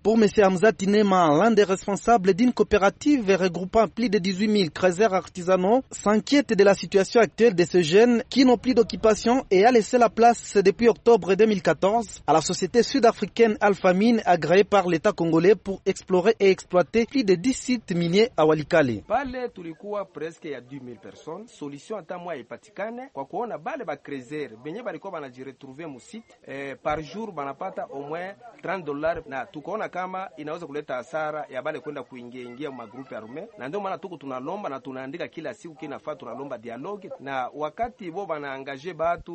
Pour M. Hamza Tinema, l'un des responsables d'une coopérative regroupant plus de 18 000 creuseurs artisanaux, s'inquiète de la situation actuelle de ces jeunes qui n'ont plus d'occupation et a laissé la place depuis octobre 2014 à la société sud-africaine Alpha Mine agréée par l'État congolais pour explorer et exploiter plus de 10 sites miniers à Walikale. Pale tulikuwa presque ya 10 000 personnes. Solution hata moja ipatikane kwa kuona bale ba creuser benye balikuwa banajiretrouver mu site par jour banapata au moins $30 na tukaona kama inaweza kuleta hasara ya bale kwenda kuingia ma groupe armé, na ndio maana tuko tunalomba na tunaandika kila siku kinafaa tunalomba dialogue, na wakati bo banaangaje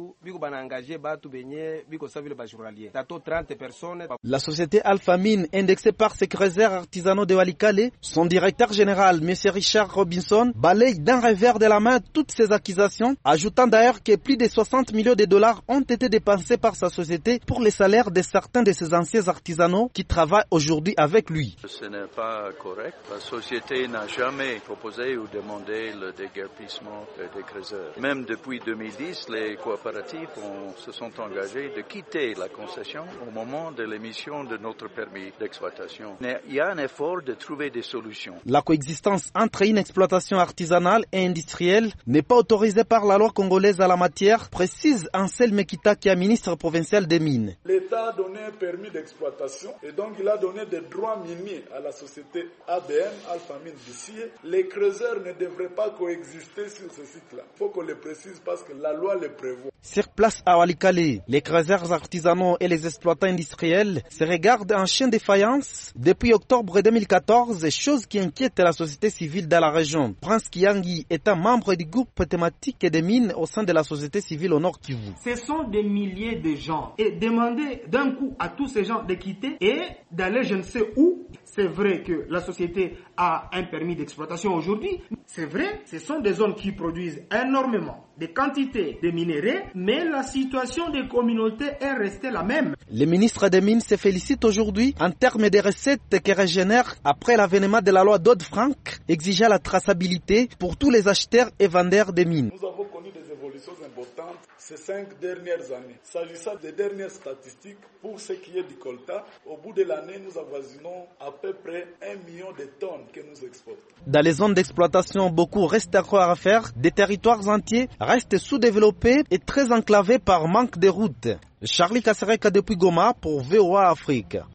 batu benye biko sa vile ba journalier tato 30 personnes. La société Alpha Mine, indexée par ses creuseurs artisanaux de Walikale, son directeur général M. Richard Robinson balaye d'un revers de la main toutes ces accusations, ajoutant d'ailleurs que plus de 60 millions de dollars ont été dépensés par sa société pour les salaires de certains de ses anciens artisanaux qui travaillent aujourd'hui avec lui. Ce n'est pas correct. La société n'a jamais proposé ou demandé le déguerpissement des creuseurs. Même depuis 2010, les coopératives se sont engagées de quitter la concession au moment de l'émission de notre permis d'exploitation. Mais il y a un effort de trouver des solutions. La coexistence entre une exploitation artisanale et industrielle n'est pas autorisée par la loi congolaise à la matière, précise Ansel Mekita, qui est ministre provincial des mines. L'État a donné un permis d'exploitation et donc il a donné des droits miniers à la société ABM, Alpha Mine d'ici. Les creuseurs ne devraient pas coexister sur ce site-là. Il faut qu'on le précise parce que la loi le prévoit. Sur place à Walikale, les creuseurs artisanaux et les exploitants industriels se regardent en chien de faïence depuis octobre 2014, chose qui inquiète la société civile dans la région. Prince Kiangi est un membre du groupe thématique des mines au sein de la société civile au Nord Kivu. Ce sont des milliers de gens. Et demander d'un coup à tous ces gens de quitter et d'aller je ne sais où, c'est vrai que la société a un permis d'exploitation aujourd'hui. C'est vrai, ce sont des zones qui produisent énormément de quantités de minéraux, mais la situation des communautés est restée la même. Le ministre des Mines se félicite aujourd'hui en termes de recettes qui régénèrent après l'avènement de la loi Dodd-Frank exigeant la traçabilité pour tous les acheteurs et vendeurs de mines. Nous avons connu des évolutions importantes ces 5 dernières années. S'agissant des dernières statistiques, pour ce qui est du coltan, au bout de l'année, nous avoisinons à peu près 1 million de tonnes que nous exportons. Dans les zones d'exploitation, beaucoup reste encore à faire. Des territoires entiers restent sous-développés et très enclavés par manque de routes. Charlie Kasereka depuis Goma pour VOA Afrique.